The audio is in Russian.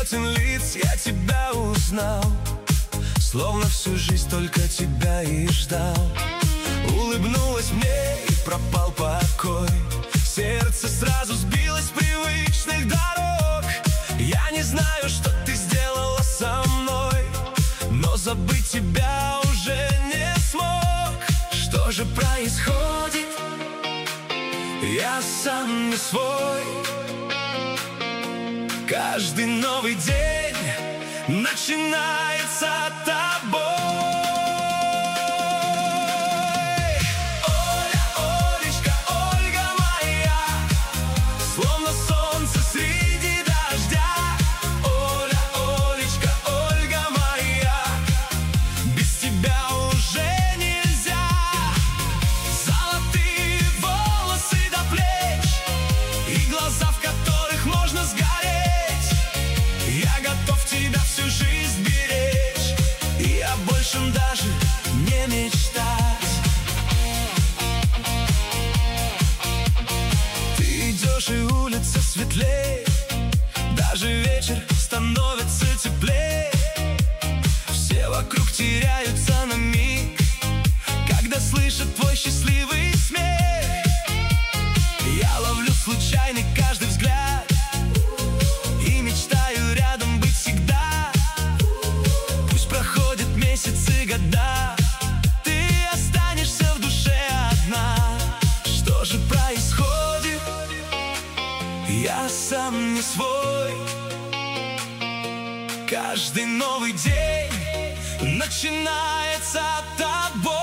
сотен лиц я тебя узнал, словно всю жизнь только тебя и ждал. Улыбнулась мне и пропал покой, сердце сразу сбилось с привычных дорог. Я не знаю, что ты сделала со мной, но забыть тебя уже не смог. Что же происходит? Я сам не свой. Каждый новый день начинается с тобой. Оля, Олечка, Ольга моя, словно солнце среди дождя. Оля, Олечка, Ольга моя, без тебя уже нельзя. Золотые волосы до плеч и глаза, в которых можно сгореть. Я готов тебя всю жизнь беречь и о большем даже не мечтать. Ты идешь, и улица светлее, даже вечер становится теплее. Все вокруг теряются на миг, когда слышат твой счастливый смех. Я ловлю случайный каждый взгляд и мечтаю рядом быть всегда. Пусть проходят месяцы, года, ты останешься в душе одна. Что же происходит? Я сам не свой. Каждый новый день начинается с тобой.